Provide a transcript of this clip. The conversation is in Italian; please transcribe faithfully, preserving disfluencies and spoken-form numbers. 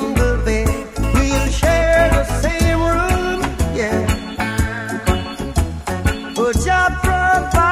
the bed. We'll share the same room, yeah. But Jah provide